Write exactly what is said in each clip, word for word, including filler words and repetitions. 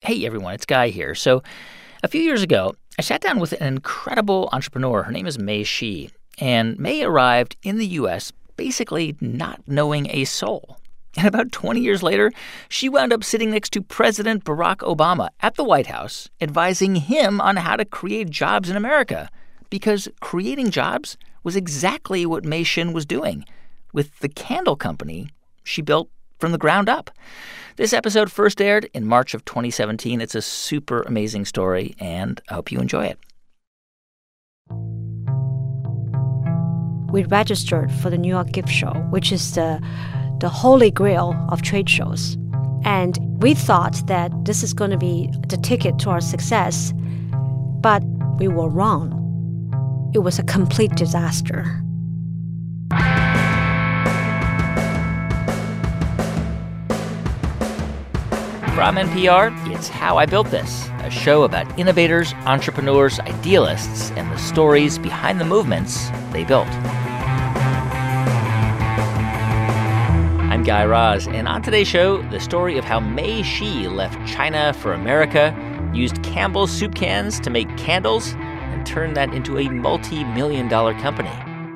Hey, everyone, it's Guy here. So a few years ago, I sat down with an incredible entrepreneur. Her name is Mei Shi. And Mei arrived in the U S basically not knowing a soul. And about twenty years later, she wound up sitting next to President Barack Obama at the White House, advising him on how to create jobs in America. Because creating jobs was exactly what Mei Xin was doing with the candle company she built from the ground up. This episode first aired in March of twenty seventeen. It's a super amazing story, and I hope you enjoy it. We registered for the New York Gift Show, which is the, the holy grail of trade shows. And we thought that this is going to be the ticket to our success, but we were wrong. It was a complete disaster. From N P R, it's How I Built This, a show about innovators, entrepreneurs, idealists, and the stories behind the movements they built. I'm Guy Raz, and on today's show, the story of how Mei Shi left China for America, used Campbell's soup cans to make candles, and turned that into a multi-million dollar company.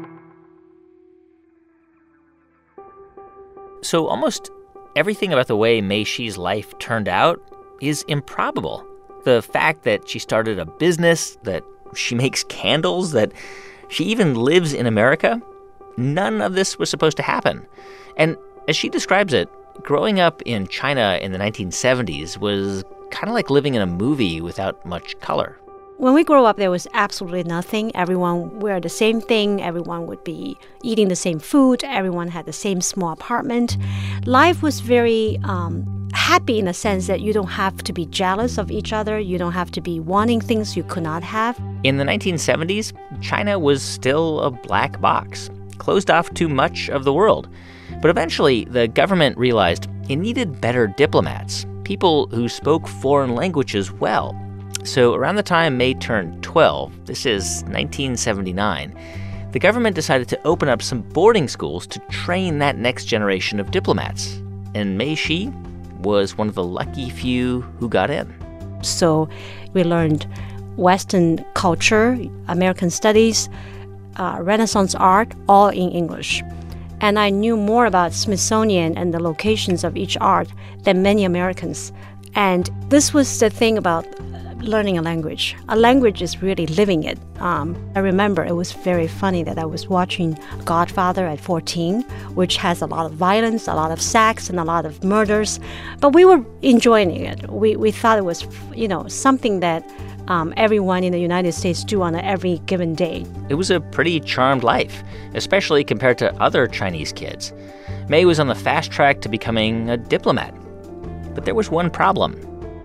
So almost everything about the way Mei Shi's life turned out is improbable. The fact that she started a business, that she makes candles, that she even lives in America, none of this was supposed to happen. And as she describes it, growing up in China in the nineteen seventies was kind of like living in a movie without much color. When we grew up, there was absolutely nothing. Everyone wore the same thing. Everyone would be eating the same food. Everyone had the same small apartment. Life was very um, happy in the sense that you don't have to be jealous of each other. You don't have to be wanting things you could not have. In the nineteen seventies, China was still a black box, closed off to much of the world. But eventually, the government realized it needed better diplomats, people who spoke foreign languages well. So around the time Mei turned twelve, this is nineteen seventy-nine, the government decided to open up some boarding schools to train that next generation of diplomats. And Mei Shi was one of the lucky few who got in. So we learned Western culture, American studies, uh, Renaissance art, all in English. And I knew more about Smithsonian and the locations of each art than many Americans. And this was the thing about learning a language. A language is really living it. Um, I remember it was very funny that I was watching Godfather at fourteen, which has a lot of violence, a lot of sex, and a lot of murders. But we were enjoying it. We we thought it was, you know, something that um, everyone in the United States do on a every given day. It was a pretty charmed life, especially compared to other Chinese kids. Mei was on the fast track to becoming a diplomat. But there was one problem.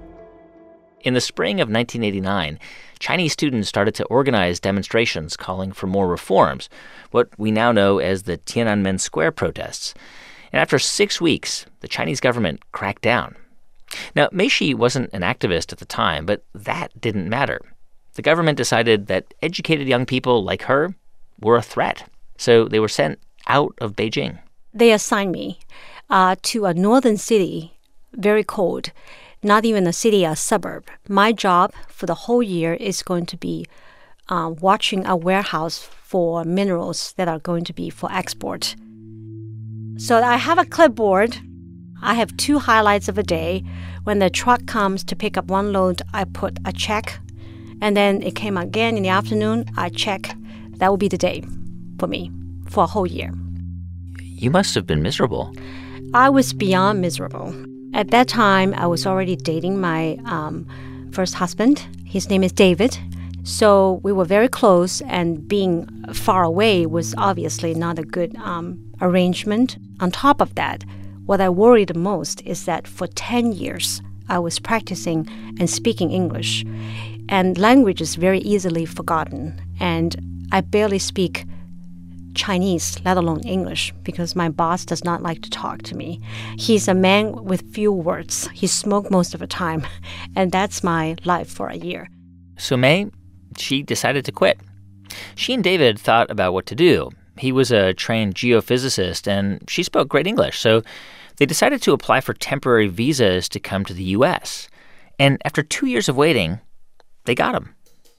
In the spring of nineteen eighty-nine, Chinese students started to organize demonstrations calling for more reforms, what we now know as the Tiananmen Square protests. And after six weeks, the Chinese government cracked down. Now, Mei Shi wasn't an activist at the time, but that didn't matter. The government decided that educated young people like her were a threat, so they were sent out of Beijing. They assigned me uh, to a northern city, very cold. Not even a city, a suburb. My job for the whole year is going to be uh, watching a warehouse for minerals that are going to be for export. So I have a clipboard. I have two highlights of a day. When the truck comes to pick up one load, I put a check. And then it came again in the afternoon, I check. That will be the day for me for a whole year. You must have been miserable. I was beyond miserable. At that time, I was already dating my um, first husband. His name is David. So we were very close, and being far away was obviously not a good um, arrangement. On top of that, what I worried the most is that for ten years, I was practicing and speaking English. And language is very easily forgotten. And I barely speak Chinese, let alone English, because my boss does not like to talk to me. He's a man with few words. He smoked most of the time, and that's my life for a year. So Mei, she decided to quit. She and David thought about what to do. He was a trained geophysicist, and she spoke great English, so they decided to apply for temporary visas to come to the U S. And after two years of waiting, they got him.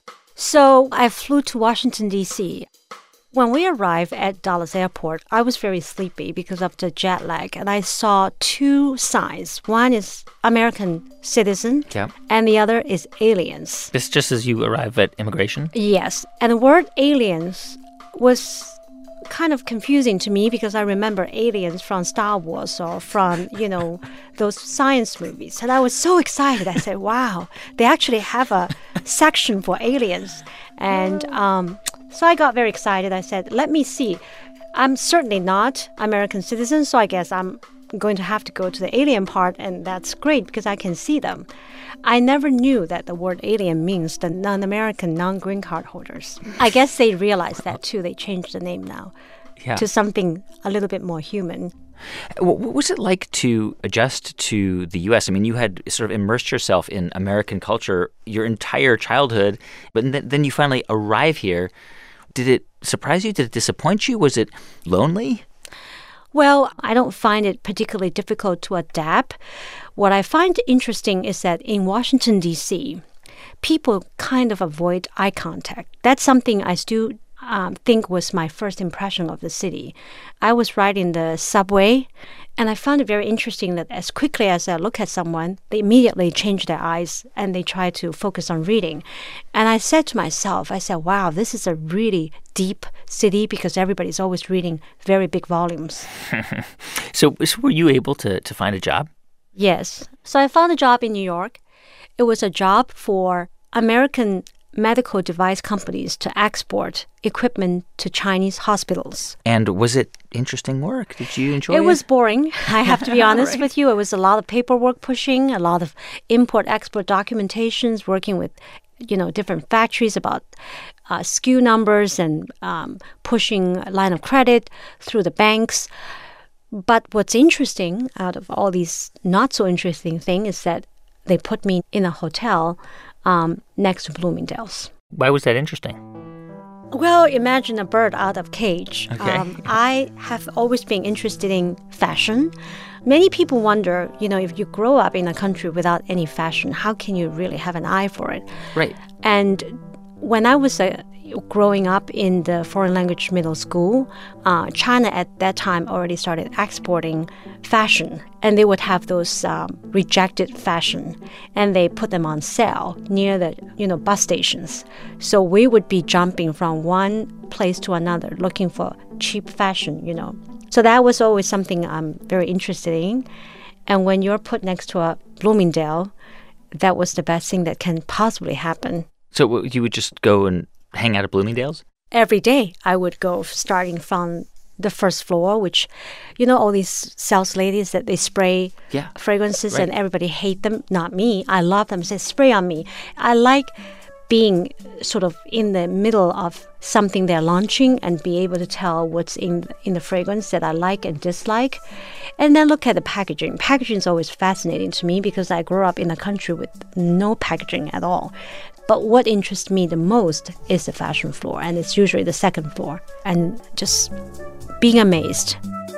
So I flew to Washington, D C When we arrived at Dallas Airport, I was very sleepy because of the jet lag. And I saw two signs. One is American citizen, Yeah. and the other is aliens. This just as you arrive at immigration? Yes. And the word aliens was kind of confusing to me because I remember aliens from Star Wars or from, you know, those science movies. And I was so excited. I said, wow, they actually have a section for aliens. And um, so I got very excited. I said, let me see. I'm certainly not American citizen, so I guess I'm going to have to go to the alien part, and that's great because I can see them. I never knew that the word alien means the non-American, non-green card holders. I guess they realized that too. They changed the name now Yeah. to something a little bit more human. What what was it like to adjust to the U S? I mean, you had sort of immersed yourself in American culture your entire childhood, but th- then you finally arrive here. Did it surprise you? Did it disappoint you? Was it lonely? Well, I don't find it particularly difficult to adapt. What I find interesting is that in Washington, D C, people kind of avoid eye contact. That's something I still um, think was my first impression of the city. I was riding the subway, and I found it very interesting that as quickly as I look at someone, they immediately change their eyes and they try to focus on reading. And I said to myself, I said, wow, this is a really deep city because everybody's always reading very big volumes. So, so were you able to, to find a job? Yes. So I found a job in New York. It was a job for American medical device companies to export equipment to Chinese hospitals. And was it interesting work? Did you enjoy it? It was boring, I have to be honest Right. with you. It was a lot of paperwork pushing, a lot of import-export documentations, working with, you know, different factories about uh, S K U numbers and um, pushing line of credit through the banks. But what's interesting out of all these not so interesting things is that they put me in a hotel um, next to Bloomingdale's. Why was that interesting? Well, imagine a bird out of cage. Okay. Um, I have always been interested in fashion. Many people wonder, you know, if you grow up in a country without any fashion, how can you really have an eye for it? Right. And when I was uh, growing up in the foreign language middle school, uh, China at that time already started exporting fashion. And they would have those um, rejected fashion, and they put them on sale near the, you know, bus stations. So we would be jumping from one place to another looking for cheap fashion, you know. So that was always something I'm very interested in. And when you're put next to a Bloomingdale, that was the best thing that can possibly happen. So w- you would just go and hang out at Bloomingdale's? Every day I would go, starting from the first floor, which, you know, all these sales ladies that they spray Yeah. fragrances Right. and everybody hate them. Not me. I love them. Say, spray on me. I like being sort of in the middle of something they're launching and be able to tell what's in in the fragrance that I like and dislike. And then look at the packaging. Packaging is always fascinating to me because I grew up in a country with no packaging at all. But what interests me the most is the fashion floor, and it's usually the second floor, and just being amazed.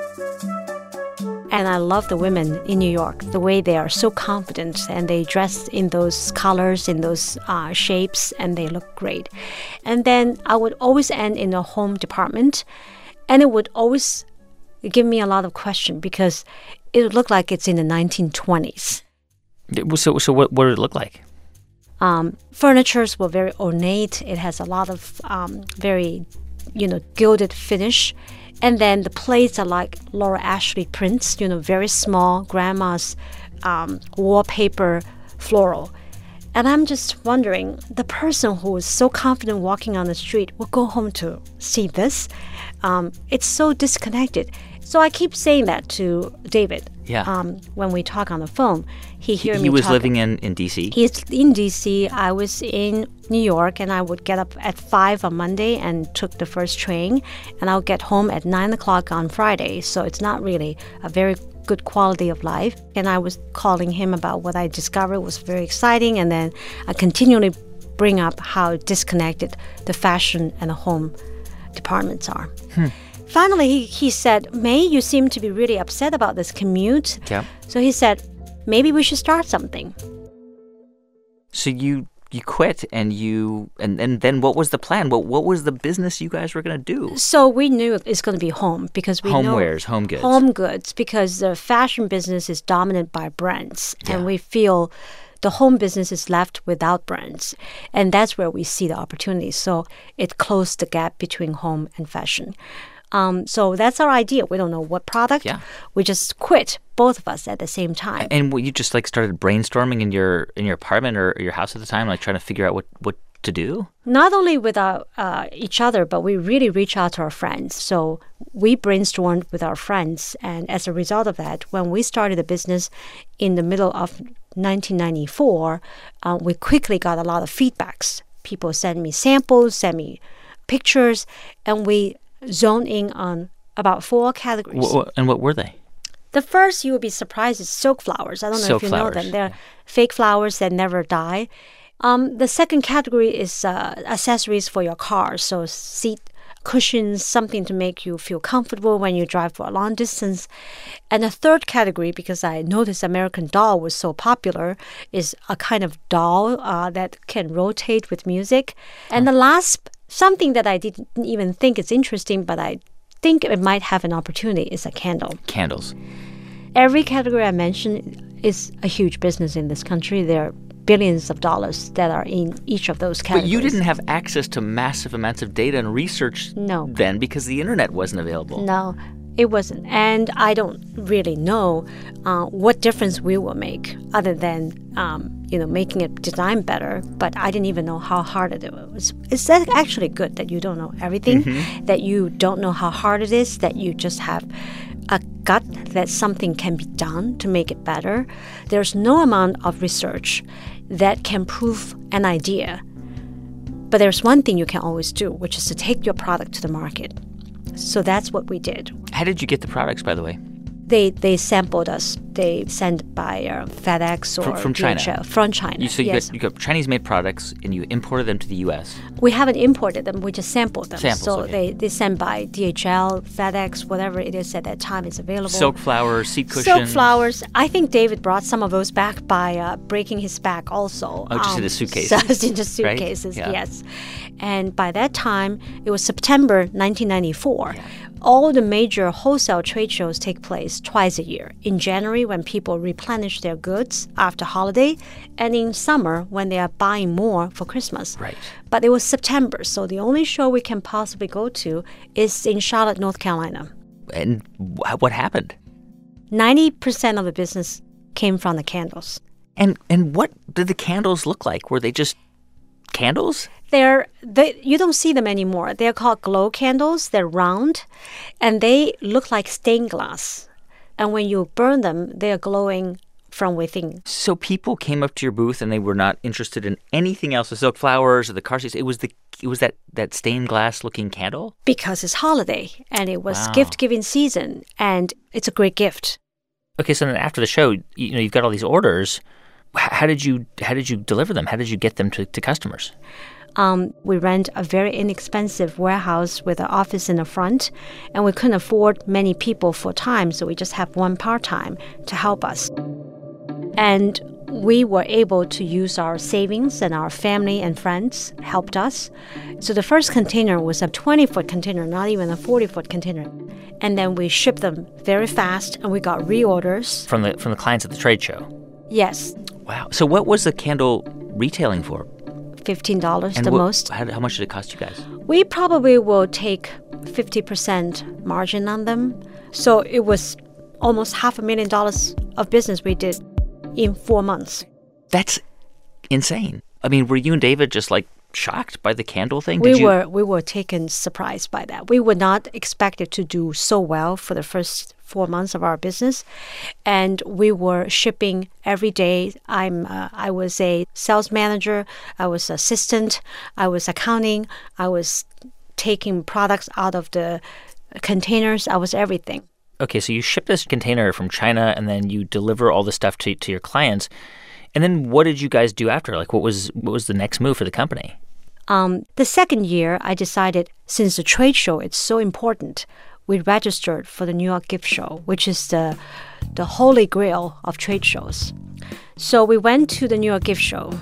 And I love the women in New York, the way they are so confident and they dress in those colors, in those uh, shapes, and they look great. And then I would always end in a home department, and it would always give me a lot of questions because it would look like it's in the nineteen twenties. So, so what, what did it look like? Um, furnitures were very ornate. It has a lot of um, very, you know, gilded finish. And then the plates are like Laura Ashley prints, you know, very small, grandma's um, wallpaper floral. And I'm just wondering, the person who is so confident walking on the street will go home to see this. Um, it's so disconnected. So I keep saying that to David. Yeah. Um, when we talk on the phone, he hear He, me he was talk. living in, in D C? He's in D C. I was in New York, and I would get up at five on Monday and took the first train, and I'll get home at nine o'clock on Friday. So it's not really a very good quality of life. And I was calling him about what I discovered was very exciting, and then I continually bring up how disconnected the fashion and the home departments are. Hmm. Finally, he, he said, May, you seem to be really upset about this commute. Yeah. So he said, maybe we should start something. So you you quit and you and, and then what was the plan? What what was the business you guys were going to do? So we knew it's going to be home because we know Homewares, home goods. Home goods because the fashion business is dominant by brands, Yeah. and we feel the home business is left without brands, and that's where we see the opportunity. So it closed the gap between home and fashion. Um, so that's our idea. We don't know what product. Yeah. We just quit, both of us at the same time. And what, you just like started brainstorming in your in your apartment or your house at the time, like trying to figure out what, what to do? Not only with our, uh, each other, but we really reach out to our friends. So we brainstormed with our friends. And as a result of that, when we started the business in the middle of nineteen ninety-four, uh, we quickly got a lot of feedbacks. People send me samples, send me pictures, and we zone in on about four categories. Wh- wh- and what were they? The first, you will be surprised, is silk flowers. I don't know Silk if you know flowers, them. They're yeah. fake flowers that never die. Um, the second category is uh, accessories for your car. So seat cushions, something to make you feel comfortable when you drive for a long distance. And the third category, because I noticed American Doll was so popular, is a kind of doll uh, that can rotate with music. And the last, something that I didn't even think is interesting, but I think it might have an opportunity, is a candle. Candles. Every category I mentioned is a huge business in this country. There are billions of dollars that are in each of those categories. But you didn't have access to massive amounts of data and research No. then because the internet wasn't available. No, it wasn't. And I don't really know uh, what difference we will make other than, um, you know, making it design better. But I didn't even know how hard it was. It's that actually good that you don't know everything, Mm-hmm. that you don't know how hard it is, that you just have a gut that something can be done to make it better. There's no amount of research that can prove an idea. But there's one thing you can always do, which is to take your product to the market. So that's what we did. How did you get the products, by the way? They they sampled us. They sent by uh, FedEx or From- from China? D H L. From China, You, so you, yes. got, you got Chinese-made products and you imported them to the U S. We haven't imported them. We just sampled them. Samples, so okay. they, they sent by D H L, FedEx, whatever it is at that time is available. Silk flowers, seat cushions. Silk flowers. I think David brought some of those back by uh, breaking his back also. Oh, just in the suitcases. Just in the suitcases, Yeah. yes. And by that time, it was September nineteen ninety-four. All the major wholesale trade shows take place twice a year. In January, when people replenish their goods after holiday, and in summer, when they are buying more for Christmas. Right. But it was September, so the only show we can possibly go to is in Charlotte, North Carolina. And wh- what happened? ninety percent of the business came from the candles. And and what did the candles look like? Were they just candles? They're, they, you don't see them anymore. They're called glow candles. They're round, and they look like stained glass. And when you burn them, they are glowing from within. So people came up to your booth and they were not interested in anything else, the silk flowers or the car seats. It was the it was that, that stained glass looking candle? Because it's holiday, and it was Wow. gift-giving season, and it's a great gift. Okay, so then after the show, you know, you've got all these orders. H- How did you how did you deliver them? How did you get them to, to customers? Um, we rent a very inexpensive warehouse with an office in the front, and we couldn't afford many people full time, so we just have one part time to help us. And we were able to use our savings, and our family and friends helped us. So the first container was a twenty-foot container, not even a forty-foot container. And then we shipped them very fast, and we got reorders. From the from the clients at the trade show. Yes, Wow. So what was the candle retailing for? fifteen dollars And the what- most. How, how much did it cost you guys? We probably will take fifty percent margin on them. So it was almost half a million dollars of business we did in four months. That's insane. I mean, were you and David just like shocked by the candle thing? We Did you, were we were taken surprised by that. We were not expected to do so well for the first four months of our business, and we were shipping every day. I'm uh, I was a sales manager. I was assistant. I was accounting. I was taking products out of the containers. I was everything. Okay, so you ship this container from China and then you deliver all the stuff to, to your clients. And then what did you guys do after? Like, what was what was the next move for the company? Um, the second year, I decided, since the trade show is so important, we registered for the New York Gift Show, which is the the holy grail of trade shows. So we went to the New York Gift Show,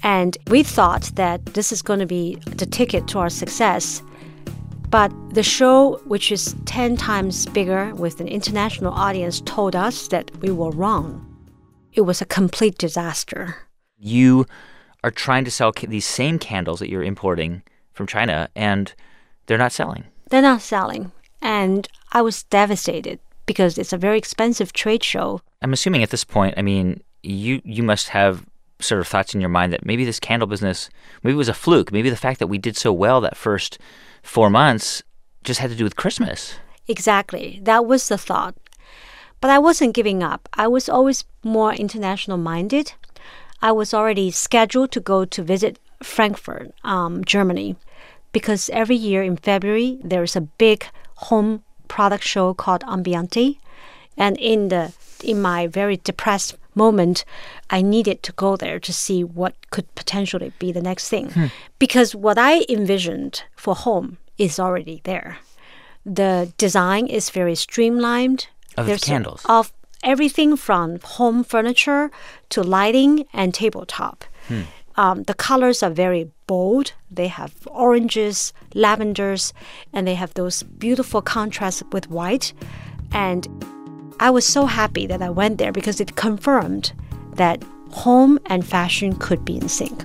And we thought that this is going to be the ticket to our success. But the show, which is ten times bigger with an international audience, told us that we were wrong. It was a complete disaster. You are trying to sell ca- these same candles that you're importing from China, and they're not selling. They're not selling. And I was devastated because it's a very expensive trade show. I'm assuming at this point, I mean, you you must have sort of thoughts in your mind that maybe this candle business, maybe it was a fluke. Maybe the fact that we did so well that first four months just had to do with Christmas. Exactly. That was the thought. But I wasn't giving up. I was always more international minded. I was already scheduled to go to visit Frankfurt, um, Germany, because every year in February, there is a big home product show called Ambiente. And in the in my very depressed moment, I needed to go there to see what could potentially be the next thing. Hmm. Because what I envisioned for home is already there. The design is very streamlined. Of the candles? Of everything from home furniture to lighting and tabletop. Hmm. Um, the colors are very bold. They have oranges, lavenders, and they have those beautiful contrasts with white. And I was so happy that I went there because it confirmed that home and fashion could be in sync.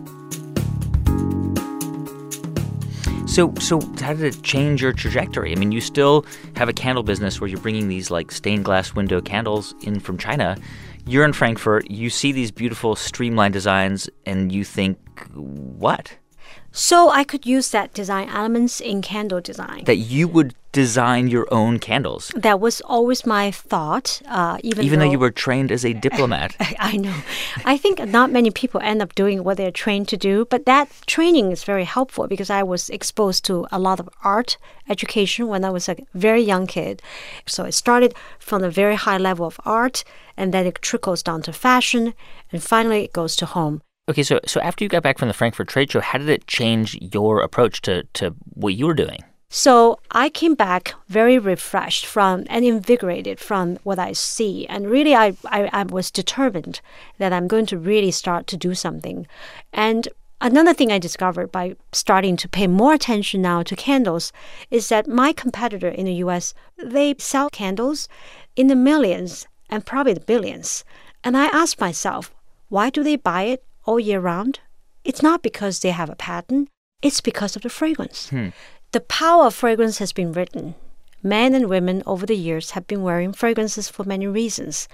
So, so how did it change your trajectory? I mean, you still have a candle business where you're bringing these like stained glass window candles in from China. You're in Frankfurt. You see these beautiful streamlined designs, and you think, what? So I could use that design elements in candle design. That you would design your own candles. That was always my thought, uh, even, even though, though you were trained as a diplomat. I, I know. I think not many people end up doing what they're trained to do, but that training is very helpful because I was exposed to a lot of art education when I was a very young kid. So it started from a very high level of art, and then it trickles down to fashion, and finally it goes to home. Okay, so so after you got back from the Frankfurt Trade Show, how did it change your approach to, to what you were doing? So I came back very refreshed from and invigorated from what I see. And really, I, I, I was determined that I'm going to really start to do something. And another thing I discovered by starting to pay more attention now to candles is that my competitor in the U S, they sell candles in the millions and probably the billions. And I asked myself, why do they buy it all year round? It's not because they have a patent. It's because of the fragrance. Hmm. The power of fragrance has been written. Men and women over the years have been wearing fragrances for many reasons.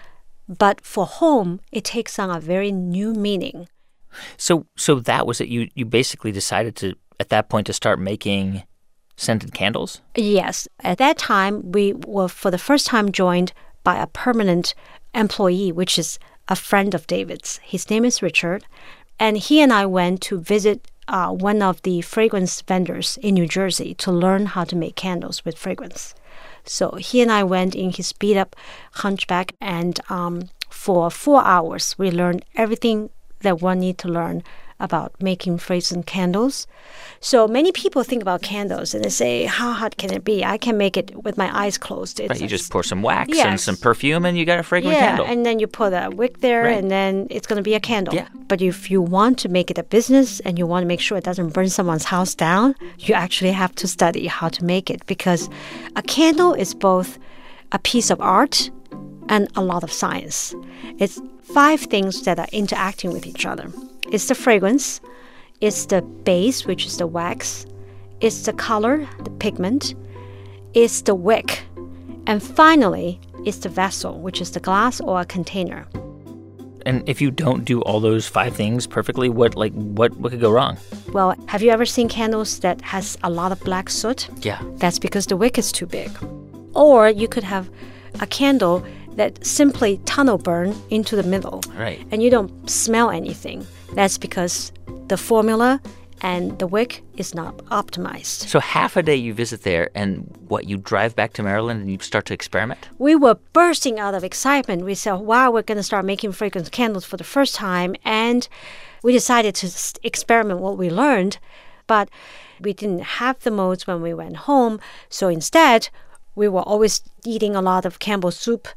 But for home, it takes on a very new meaning. So so that was it. You, you basically decided to, at that point, to start making scented candles? Yes. At that time, we were for the first time joined by a permanent employee, which is a friend of David's. His name is Richard. And he and I went to visit uh, one of the fragrance vendors in New Jersey to learn how to make candles with fragrance. So he and I went in his beat-up hunchback, and um, for four hours, we learned everything that one needs to learn about making fragrance candles. So many people think about candles and they say, how hot can it be? I can make it with my eyes closed. It's right, you just pour some wax yes. and some perfume and you got a fragrant yeah, candle. Yeah, and then you put a wick there right. and then it's going to be a candle. Yeah. But if you want to make it a business and you want to make sure it doesn't burn someone's house down, you actually have to study how to make it, because a candle is both a piece of art and a lot of science. It's five things that are interacting with each other. It's the fragrance, it's the base, which is the wax, it's the color, the pigment, it's the wick, and finally, it's the vessel, which is the glass or a container. And if you don't do all those five things perfectly, what like what, what could go wrong? Well, have you ever seen candles that has a lot of black soot? Yeah. That's because the wick is too big. Or you could have a candle that simply tunnel burn into the middle. Right. And you don't smell anything. That's because the formula and the wick is not optimized. So half a day you visit there, and what, you drive back to Maryland and you start to experiment? We were bursting out of excitement. We said, wow, we're going to start making fragrance candles for the first time. And we decided to experiment what we learned. But we didn't have the molds when we went home. So instead, we were always eating a lot of Campbell soup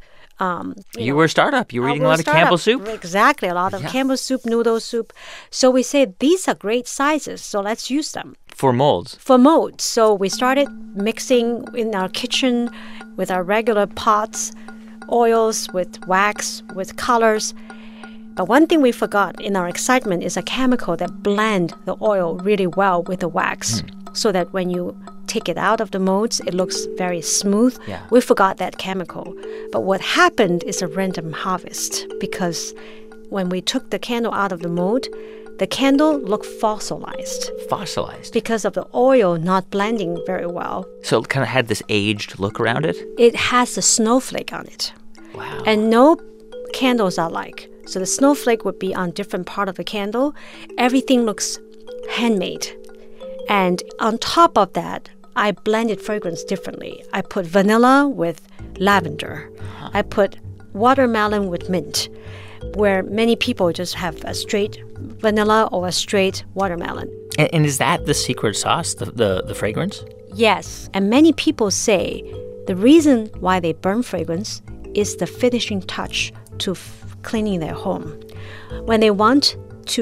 Um, you you know, were a startup. You were uh, eating we a were lot of startup. Campbell soup? Exactly, a lot of Yeah. Campbell soup, noodle soup. So we said, these are great sizes, so let's use them. For molds. For molds. So we started mixing in our kitchen with our regular pots, oils with wax, with colors. But one thing we forgot in our excitement is a chemical that blend the oil really well with the wax, mm. so that when you take it out of the molds, it looks very smooth. Yeah. We forgot that chemical. But what happened is a random harvest, because when we took the candle out of the mold, the candle looked fossilized. Fossilized? Because of the oil not blending very well. So it kind of had this aged look around it? It has a snowflake on it. Wow. And no candles are alike. So the snowflake would be on different part of the candle. Everything looks handmade. And on top of that, I blended fragrance differently. I put vanilla with lavender. Uh-huh. I put watermelon with mint, where many people just have a straight vanilla or a straight watermelon. And, and is that the secret sauce, the, the, the fragrance? Yes. And many people say the reason why they burn fragrance is the finishing touch to f- cleaning their home. When they want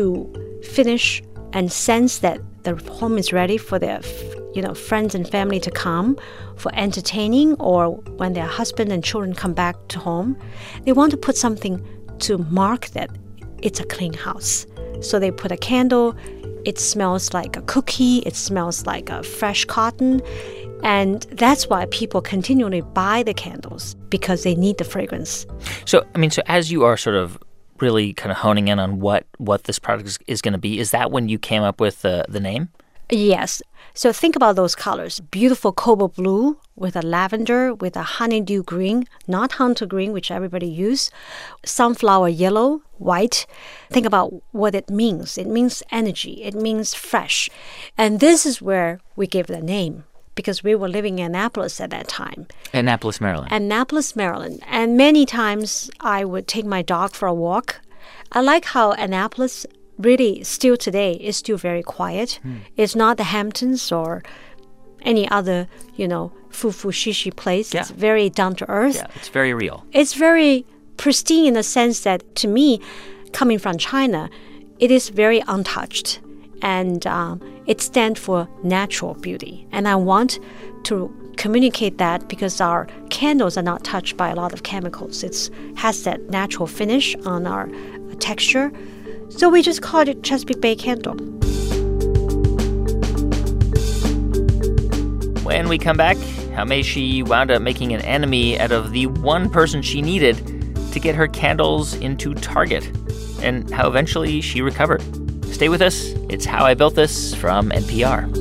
to finish and sense that the home is ready for their, you know, friends and family to come for entertaining, or when their husband and children come back to home, they want to put something to mark that it's a clean house. So they put a candle. It smells like a cookie. It smells like a fresh cotton. And that's why people continually buy the candles, because they need the fragrance. So, I mean, so as you are sort of really kind of honing in on what, what this product is, is going to be, is that when you came up with the, the name? Yes. So think about those colors. Beautiful cobalt blue with a lavender, with a honeydew green, not hunter green, which everybody use, sunflower yellow, white. Think about what it means. It means energy. It means fresh. And this is where we give the name, because we were living in Annapolis at that time. Annapolis, Maryland. Annapolis, Maryland. And many times I would take my dog for a walk. I like how Annapolis really still today is still very quiet. Hmm. It's not the Hamptons or any other, you know, foo-foo shishi place. Yeah. It's very down to earth. Yeah, it's very real. It's very pristine in the sense that, to me, coming from China, it is very untouched. And um, it stands for natural beauty. And I want to communicate that because our candles are not touched by a lot of chemicals. It has that natural finish on our uh, texture. So we just called it Chesapeake Bay Candle. When we come back, how Mei Shi wound up making an enemy out of the one person she needed to get her candles into Target, and how eventually she recovered. Stay with us. It's How I Built This from N P R.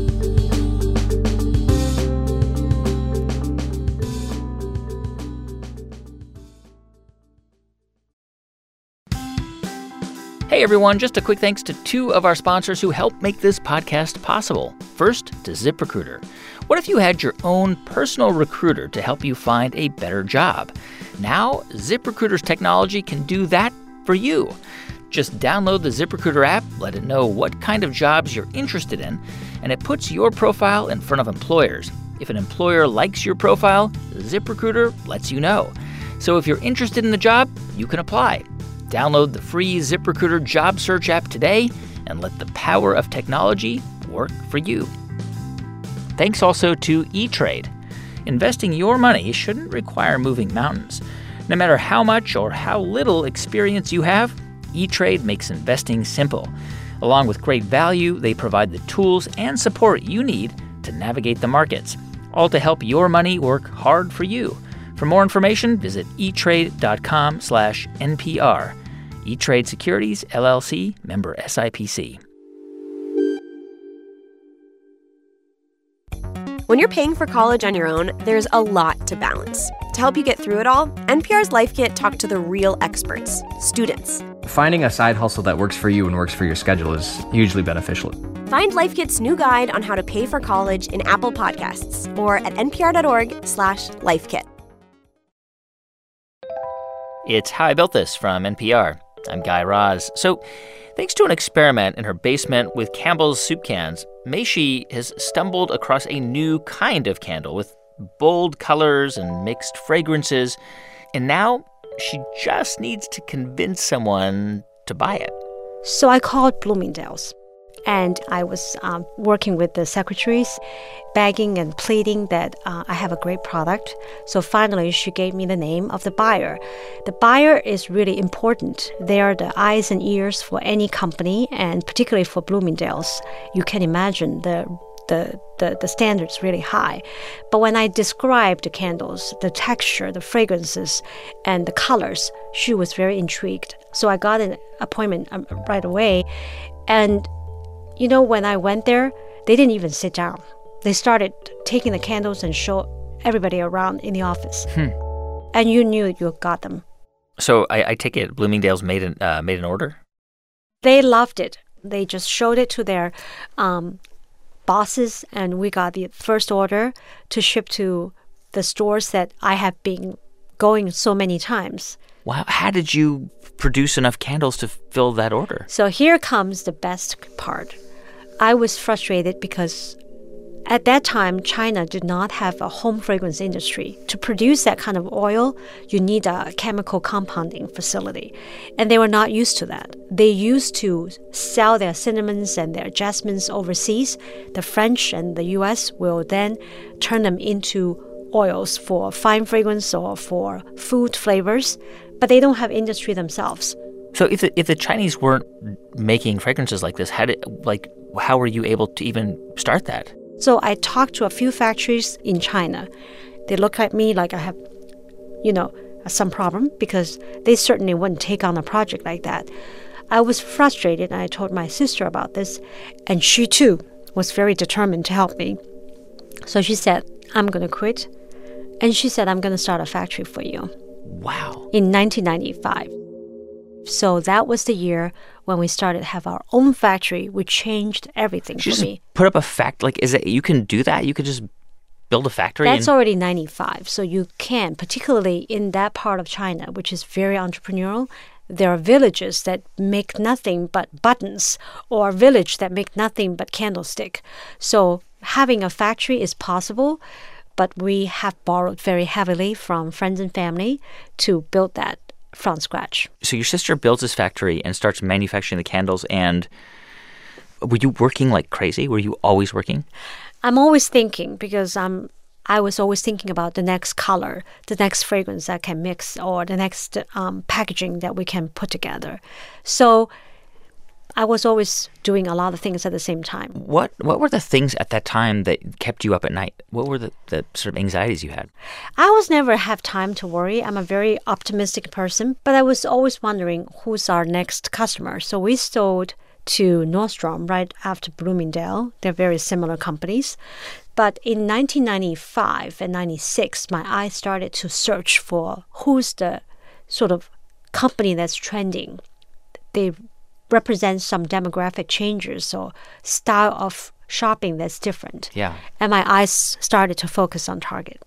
Hey everyone, just a quick thanks to two of our sponsors who help make this podcast possible. First, to ZipRecruiter. What if you had your own personal recruiter to help you find a better job? Now, ZipRecruiter's technology can do that for you. Just download the ZipRecruiter app, let it know what kind of jobs you're interested in, and it puts your profile in front of employers. If an employer likes your profile, ZipRecruiter lets you know. So if you're interested in the job, you can apply. Download the free ZipRecruiter job search app today and let the power of technology work for you. Thanks also to E-Trade. Investing your money shouldn't require moving mountains. No matter how much or how little experience you have, E-Trade makes investing simple. Along with great value, they provide the tools and support you need to navigate the markets, all to help your money work hard for you. For more information, visit etrade.com slash NPR. E-Trade Securities, L L C, member S I P C. When you're paying for college on your own, there's a lot to balance. To help you get through it all, N P R's Life Kit talked to the real experts, students. Finding a side hustle that works for you and works for your schedule is hugely beneficial. Find Life Kit's new guide on how to pay for college in Apple Podcasts or at npr.org slash lifekit. It's How I Built This from N P R. I'm Guy Raz. So, thanks to an experiment in her basement with Campbell's soup cans, Mei Shi has stumbled across a new kind of candle with bold colors and mixed fragrances. And now she just needs to convince someone to buy it. So I called Bloomingdale's, and I was um, working with the secretaries, begging and pleading that uh, I have a great product. So finally, she gave me the name of the buyer. The buyer is really important. They are the eyes and ears for any company, and particularly for Bloomingdale's. You can imagine the the the, the standards really high. But when I described the candles, the texture, the fragrances, and the colors, she was very intrigued. So I got an appointment um, right away. And, you know, when I went there, they didn't even sit down. They started taking the candles and show everybody around in the office. Hmm. And you knew you got them. So I, I take it Bloomingdale's made an, uh, made an order? They loved it. They just showed it to their um, bosses, and we got the first order to ship to the stores that I have been going so many times. Wow. How did you produce enough candles to fill that order? So here comes the best part. I was frustrated because at that time, China did not have a home fragrance industry. To produce that kind of oil, you need a chemical compounding facility. And they were not used to that. They used to sell their cinnamons and their jasmines overseas. The French and the U S will then turn them into oils for fine fragrance or for food flavors, but they don't have industry themselves. So if the, if the Chinese weren't making fragrances like this, how did, like, how were you able to even start that? So I talked to a few factories in China. They look at me like I have, you know, some problem because they certainly wouldn't take on a project like that. I was frustrated, and I told my sister about this, and she too was very determined to help me. So she said, I'm going to quit. And she said, I'm going to start a factory for you. Wow. In nineteen ninety-five. So that was the year when we started to have our own factory, which changed everything you for just me. Put up a fact like is it you can do that? You could just build a factory. That's and... already ninety-five. So you can, particularly in that part of China, which is very entrepreneurial. There are villages that make nothing but buttons, or a village that make nothing but candlestick. So having a factory is possible, but we have borrowed very heavily from friends and family to build that from scratch. So your sister builds this factory and starts manufacturing the candles, and were you working like crazy? Were you always working? I'm always thinking because I'm, I was always thinking about the next color, the next fragrance that can mix, or the next um, packaging that we can put together. So I was always doing a lot of things at the same time. What What were the things at that time that kept you up at night? What were the, the sort of anxieties you had? I was never have time to worry. I'm a very optimistic person, but I was always wondering who's our next customer. So we sold to Nordstrom right after Bloomingdale. They're very similar companies. But in nineteen ninety-five and ninety-six, my eye started to search for who's the sort of company that's trending. They represent some demographic changes or style of shopping that's different. Yeah. And my eyes started to focus on Target.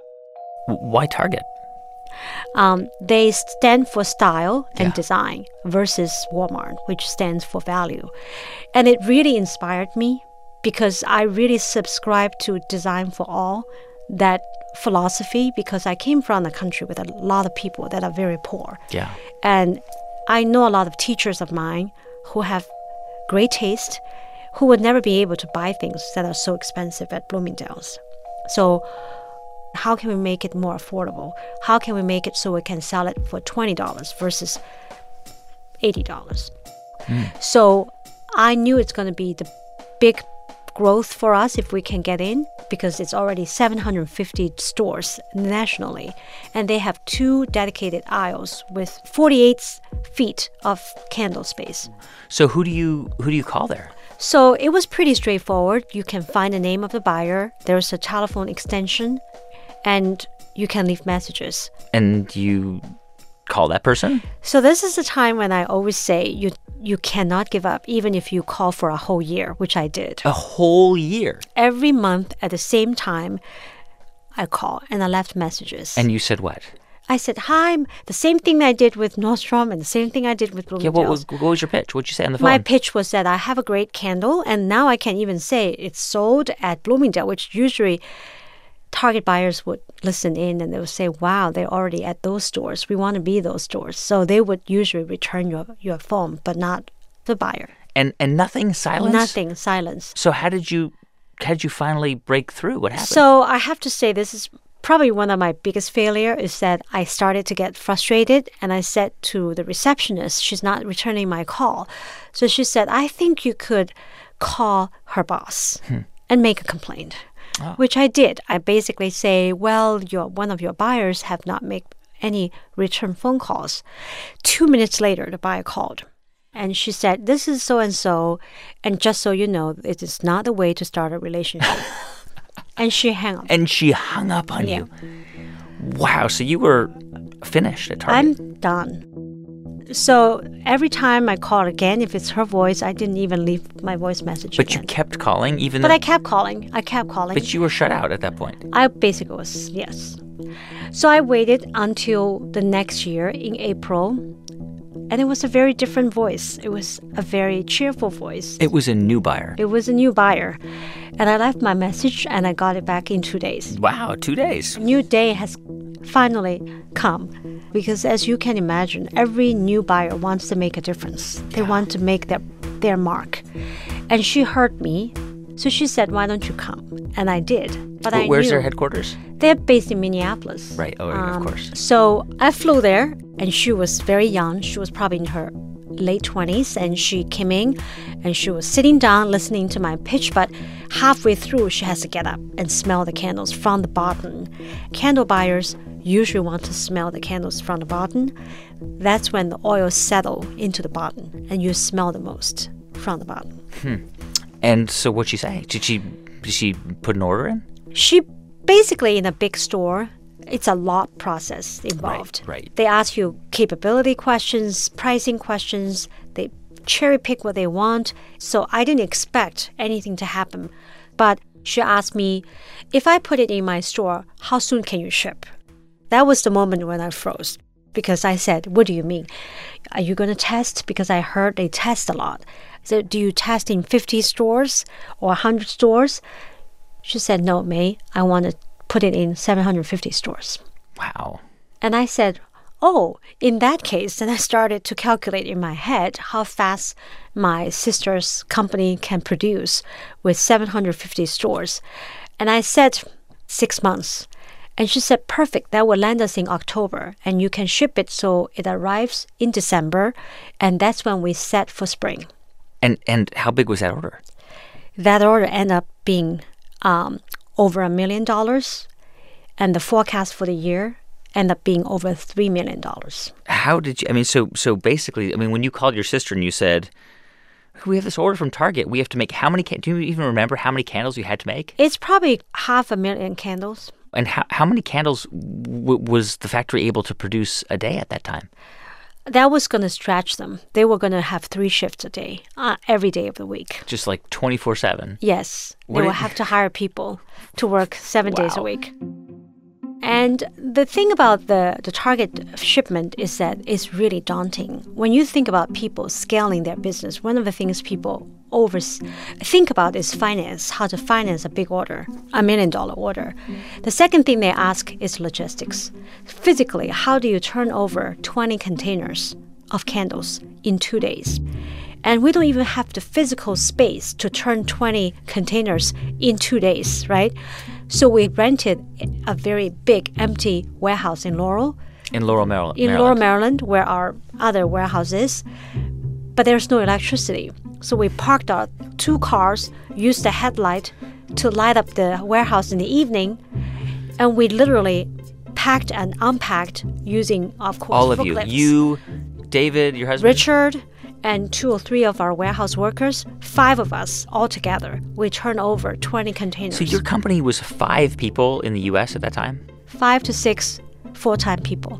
Why Target? Um, they stand for style and Yeah. design versus Walmart, which stands for value. And it really inspired me because I really subscribe to design for all, that philosophy, because I came from a country with a lot of people that are very poor. Yeah. And I know a lot of teachers of mine who have great taste, who would never be able to buy things that are so expensive at Bloomingdale's. So how can we make it more affordable? How can we make it so we can sell it for twenty dollars versus eighty dollars? Mm. So I knew it's going to be the big growth for us if we can get in, because it's already seven hundred fifty stores nationally, and they have two dedicated aisles with forty-eight feet of candle space. So who do you who do you call there? So it was pretty straightforward. You can find the name of the buyer. There's a telephone extension, and you can leave messages. And you call that person? So this is the time when I always say you you cannot give up, even if you call for a whole year, which I did. A whole year? Every month at the same time, I call and I left messages. And you said what? I said, hi, the same thing I did with Nordstrom and the same thing I did with Bloomingdale's. Yeah, what was, what was your pitch? What did you say on the phone? My pitch was that I have a great candle, and now I can even say it's sold at Bloomingdale, which usually Target buyers would listen in and they would say, wow, they're already at those stores. We want to be those stores. So they would usually return your, your phone, but not the buyer. And and nothing, silence? Nothing, silence. So how did you how did you finally break through? What happened? So I have to say this is probably one of my biggest failure is that I started to get frustrated and I said to the receptionist, she's not returning my call. So she said, I think you could call her boss hmm. and make a complaint. Oh. Which I did. I basically say, well, your one of your buyers have not made any return phone calls. Two minutes later, the buyer called. And she said, this is so-and-so, and just so you know, it is not the way to start a relationship. And she hung up. And she hung up on yeah. you. Wow, so you were finished at Target. I'm done. So every time I call again, if it's her voice, I didn't even leave my voice message But again. you kept calling even But though... I kept calling. I kept calling. But you were shut out at that point. I basically was, yes. So I waited until the next year in April, and it was a very different voice. It was a very cheerful voice. It was a new buyer. It was a new buyer. And I left my message, and I got it back in two days. Wow, two days. A new day has finally come. Because as you can imagine, every new buyer wants to make a difference. They yeah. want to make their, their mark. And she heard me. So she said, why don't you come? And I did. But well, I where's knew their headquarters? They're based in Minneapolis. Right. Oh, um, of course. So I flew there, and she was very young. She was probably in her late twenties, and she came in, and she was sitting down listening to my pitch, but halfway through, she has to get up and smell the candles from the bottom. Candle buyers usually want to smell the candles from the bottom. That's when the oil settle into the bottom, and you smell the most from the bottom. Hmm. And so what'd she say? Did she did she put an order in? She basically, in a big store, it's a lot process involved. Right, right. They ask you capability questions, pricing questions. They cherry pick what they want. So I didn't expect anything to happen. But she asked me, if I put it in my store, how soon can you ship? That was the moment when I froze. Because I said, what do you mean? Are you going to test? Because I heard they test a lot. I said, do you test in fifty stores or one hundred stores? She said, no, May, I want to put it in seven hundred fifty stores. Wow. And I said, oh, in that case, then I started to calculate in my head how fast my sister's company can produce with seven hundred fifty stores. And I said, six months. And she said, perfect, that will land us in October. And you can ship it so it arrives in December. And that's when we set for spring. And and how big was that order? That order ended up being um, over a million dollars. And the forecast for the year ended up being over three million dollars. How did you, I mean, so so basically, I mean, when you called your sister and you said, we have this order from Target, we have to make how many, do you even remember how many candles you had to make? It's probably half a million candles. And how, how many candles w- was the factory able to produce a day at that time? That was going to stretch them. They were going to have three shifts a day, uh, every day of the week. Just like twenty-four seven? Yes. What they will did- have to hire people to work seven Wow. days a week. And the thing about the, the Target shipment is that it's really daunting. When you think about people scaling their business, one of the things people over think about is finance, how to finance a big order, a million dollar order. The second thing they ask is logistics. Physically, how do you turn over twenty containers of candles in two days? And we don't even have the physical space to turn twenty containers in two days, right? So we rented a very big empty warehouse in Laurel. In Laurel, Maryland. In Laurel, Maryland, where our other warehouse is. But there's no electricity. So we parked our two cars, used the headlight to light up the warehouse in the evening. And we literally packed and unpacked using, of course, All of you. forklifts. You, David, your husband? Richard, and two or three of our warehouse workers, five of us all together, we turned over twenty containers. So your company was five people in the U S at that time? Five to six full-time people.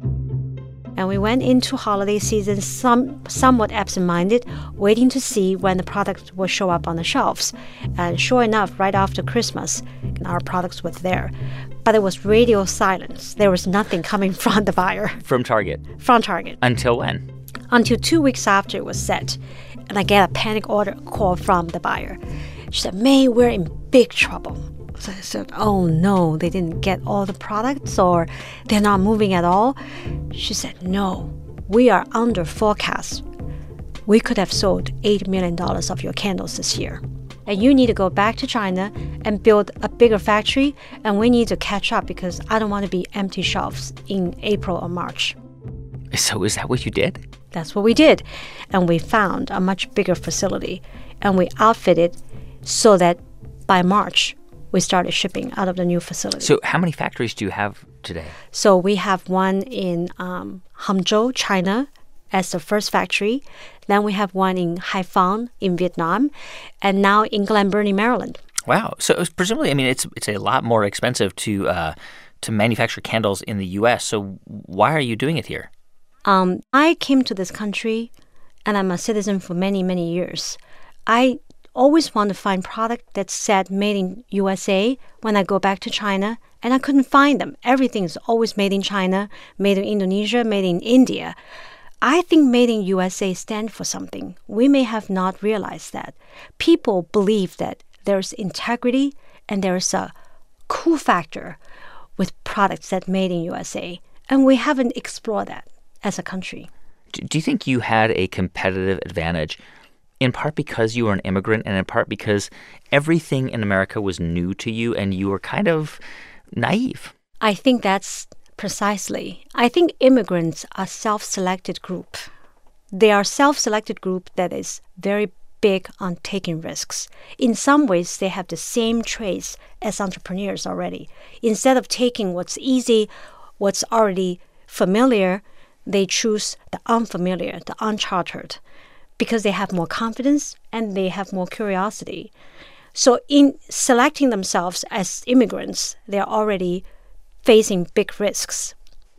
And we went into holiday season some, somewhat absent-minded, waiting to see when the product will show up on the shelves. And sure enough, right after Christmas, our products were there. But it was radio silence. There was nothing coming from the buyer, From Target? from Target. Until when? Until two weeks after it was set, and I get a panic order call from the buyer. She said, May, we're in big trouble. So I said, oh no, they didn't get all the products or they're not moving at all. She said, no, we are under forecast. We could have sold eight million dollars of your candles this year. And you need to go back to China and build a bigger factory, and we need to catch up because I don't want to be empty shelves in April or March. So is that what you did? That's what we did. And we found a much bigger facility, and we outfitted so that by March, we started shipping out of the new facility. So how many factories do you have today? So we have one in um, Hangzhou, China, as the first factory. Then we have one in Haiphong in Vietnam, and now in Glen Burnie, Maryland. Wow. So presumably, I mean, it's it's a lot more expensive to uh, to manufacture candles in the U S. So why are you doing it here? Um, I came to this country, and I'm a citizen for many, many years. I always want to find product that said made in U S A when I go back to China, and I couldn't find them. Everything is always made in China, made in Indonesia, made in India. I think made in U S A stands for something. We may have not realized that. People believe that there's integrity and there's a cool factor with products that made in U S A, and we haven't explored that as a country. Do you think you had a competitive advantage in part because you were an immigrant and in part because everything in America was new to you and you were kind of naive? I think that's precisely. I think immigrants are self-selected group. They are self-selected group that is very big on taking risks. In some ways, they have the same traits as entrepreneurs already. Instead of taking what's easy, what's already familiar, they choose the unfamiliar, the uncharted, because they have more confidence and they have more curiosity. So in selecting themselves as immigrants, they're already facing big risks.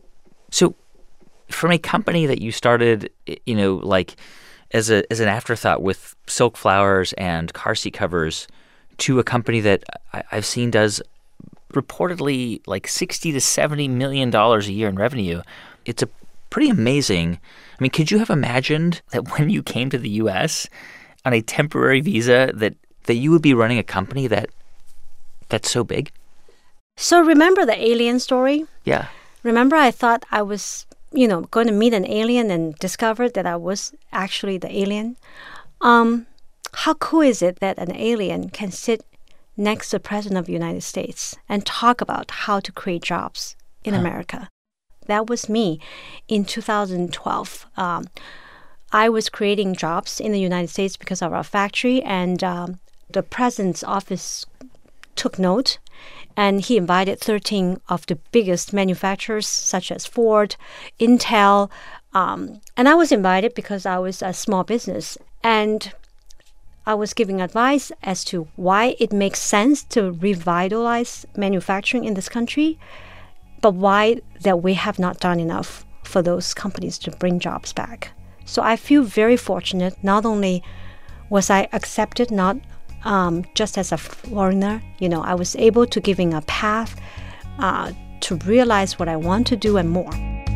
So from a company that you started, you know, like as a as an afterthought with silk flowers and car seat covers to a company that I, I've seen does reportedly like sixty to seventy million dollars a year in revenue, it's a pretty amazing. I mean, could you have imagined that when you came to the U S on a temporary visa that, that you would be running a company that that's so big? So remember the alien story? Yeah. Remember I thought I was, you know, going to meet an alien and discovered that I was actually the alien? Um, how cool is it that an alien can sit next to the President of the United States and talk about how to create jobs in huh. America? That was me in two thousand twelve. Um, I was creating jobs in the United States because of our factory, and um, the President's office took note, and he invited thirteen of the biggest manufacturers, such as Ford, Intel, um, and I was invited because I was a small business, and I was giving advice as to why it makes sense to revitalize manufacturing in this country, but why that we have not done enough for those companies to bring jobs back. So I feel very fortunate. Not only was I accepted, not um, just as a foreigner, you know, I was able to giving a path uh, to realize what I want to do and more.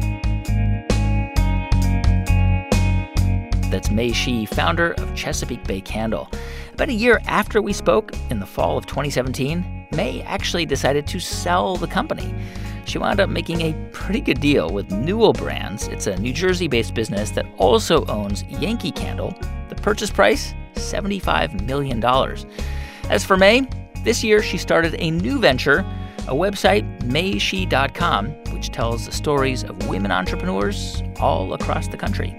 That's Mei Shi, founder of Chesapeake Bay Candle. About a year after we spoke, in the fall of twenty seventeen, Mei actually decided to sell the company. She wound up making a pretty good deal with Newell Brands. It's a New Jersey-based business that also owns Yankee Candle. The purchase price, seventy-five million dollars. As for Mei, this year she started a new venture, a website, mei shi dot com, which tells the stories of women entrepreneurs all across the country.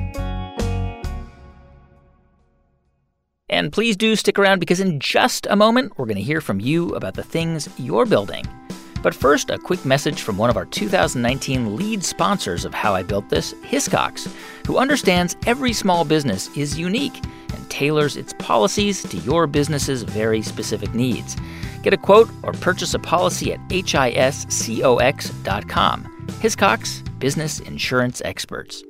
And please do stick around because in just a moment, we're going to hear from you about the things you're building. But first, a quick message from one of our two thousand nineteen lead sponsors of How I Built This, Hiscox, who understands every small business is unique and tailors its policies to your business's very specific needs. Get a quote or purchase a policy at hiscox dot com. Hiscox, business insurance experts.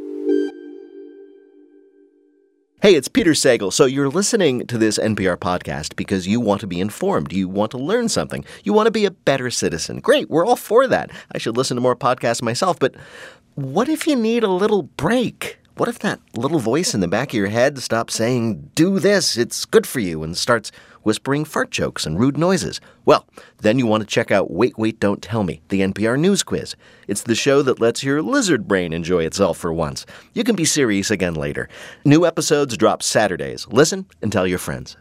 Hey, it's Peter Sagal. So you're listening to this N P R podcast because you want to be informed. You want to learn something. You want to be a better citizen. Great. We're all for that. I should listen to more podcasts myself. But what if you need a little break? What if that little voice in the back of your head stops saying, do this, it's good for you, and starts whispering fart jokes and rude noises? Well, then you want to check out Wait, Wait, Don't Tell Me, the N P R News Quiz. It's the show that lets your lizard brain enjoy itself for once. You can be serious again later. New episodes drop Saturdays. Listen and tell your friends.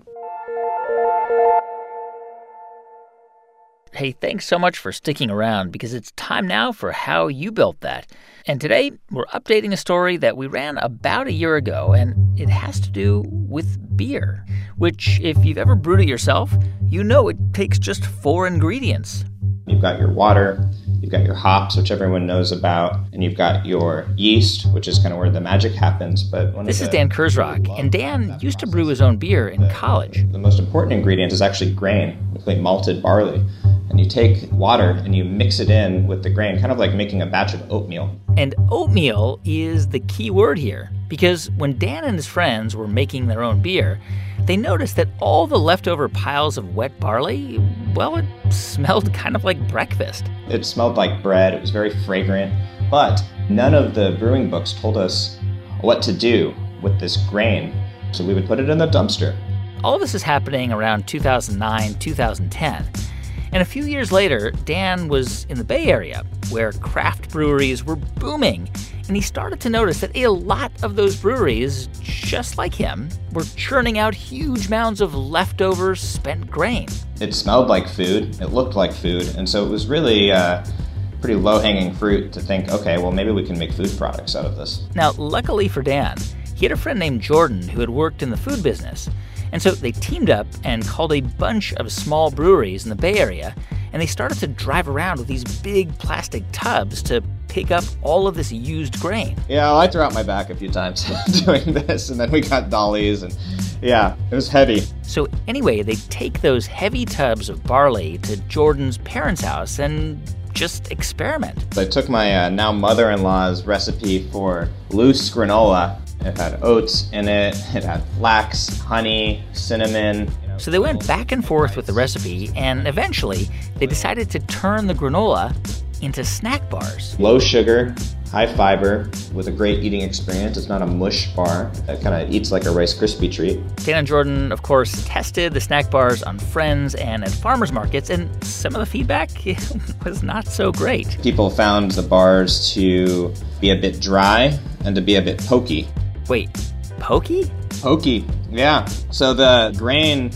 Hey, thanks so much for sticking around, because it's time now for How You Built That. And today, we're updating a story that we ran about a year ago, and it has to do with beer, which, if you've ever brewed it yourself, you know it takes just four ingredients. You've got your water, you've got your hops, which everyone knows about, and you've got your yeast, which is kind of where the magic happens. But one This of is the, Dan Kurzrock, and Dan used to brew his own beer in college. The most important ingredient is actually grain, like malted barley. And you take water and you mix it in with the grain, kind of like making a batch of oatmeal. And oatmeal is the key word here, because when Dan and his friends were making their own beer, they noticed that all the leftover piles of wet barley, well, it smelled kind of like breakfast. It smelled like bread. It was very fragrant. But none of the brewing books told us what to do with this grain. So we would put it in the dumpster. All this is happening around two thousand nine, two thousand ten. And a few years later, Dan was in the Bay Area, where craft breweries were booming. And he started to notice that a lot of those breweries, just like him, were churning out huge mounds of leftover spent grain. It smelled like food. It looked like food. And so it was really uh, pretty low-hanging fruit to think, okay, well, maybe we can make food products out of this. Now, luckily for Dan, he had a friend named Jordan who had worked in the food business. And so they teamed up and called a bunch of small breweries in the Bay Area, and they started to drive around with these big plastic tubs to pick up all of this used grain. Yeah, well, I threw out my back a few times doing this, and then we got dollies, and yeah, it was heavy. So anyway, they take those heavy tubs of barley to Jordan's parents' house and just experiment. I took my uh, now mother-in-law's recipe for loose granola. It had oats in it, it had flax, honey, cinnamon. So they went back and forth with the recipe, and eventually they decided to turn the granola into snack bars. Low sugar, high fiber, with a great eating experience. It's not a mush bar. It kind of eats like a Rice Krispie treat. Dan and Jordan, of course, tested the snack bars on friends and at farmers markets, and some of the feedback was not so great. People found the bars to be a bit dry and to be a bit pokey. Wait, pokey? Pokey, yeah. So the grain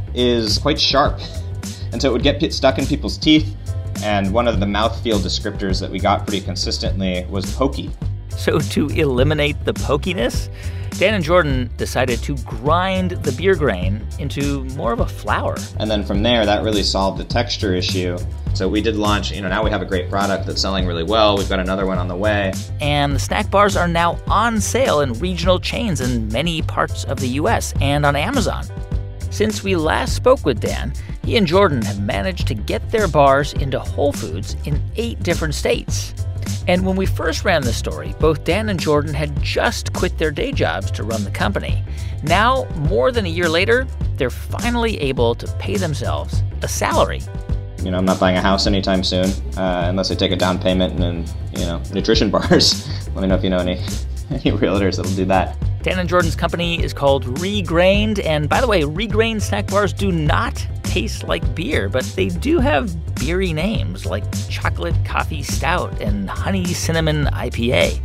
is quite sharp, and so it would get stuck in people's teeth, and one of the mouthfeel descriptors that we got pretty consistently was pokey. So to eliminate the pokiness, Dan and Jordan decided to grind the beer grain into more of a flour. And then from there, that really solved the texture issue. So we did launch, you know, now we have a great product that's selling really well. We've got another one on the way. And the snack bars are now on sale in regional chains in many parts of the U S and on Amazon. Since we last spoke with Dan, he and Jordan have managed to get their bars into Whole Foods in eight different states. And when we first ran this story, both Dan and Jordan had just quit their day jobs to run the company. Now, more than a year later, they're finally able to pay themselves a salary. You know, I'm not buying a house anytime soon, uh, unless I take a down payment and, you know, nutrition bars. Let me know if you know any, any realtors that'll do that. Dan and Jordan's company is called Regrained, and by the way, Regrained snack bars do not taste like beer, but they do have beery names like Chocolate Coffee Stout and Honey Cinnamon I P A.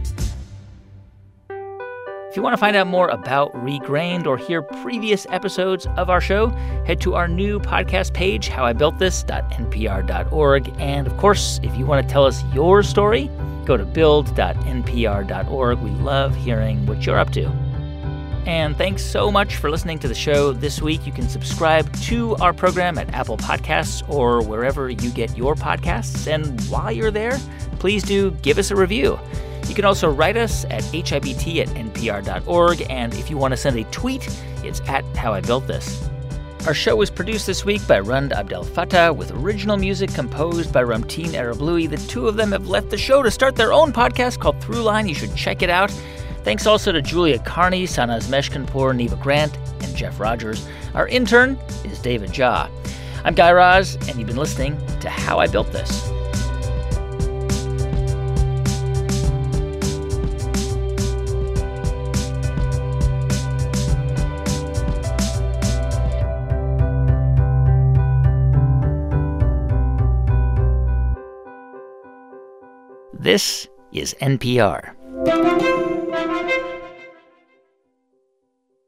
If you want to find out more about Regrained or hear previous episodes of our show, head to our new podcast page, how I built this dot n p r dot org. And of course, if you want to tell us your story, go to build dot n p r dot org. We love hearing what you're up to. And thanks so much for listening to the show this week. You can subscribe to our program at Apple Podcasts or wherever you get your podcasts. And while you're there, please do give us a review. You can also write us at h i b t at n p r dot org. And if you want to send a tweet, it's at How I Built This. Our show was produced this week by Rund Abdel Fattah with original music composed by Ramtin Arablouei. The two of them have left the show to start their own podcast called Throughline. You should check it out. Thanks also to Julia Carney, Sanaz Meshkinpour, Neva Grant, and Jeff Rogers. Our intern is David Jha. I'm Guy Raz, and you've been listening to How I Built This. This is N P R.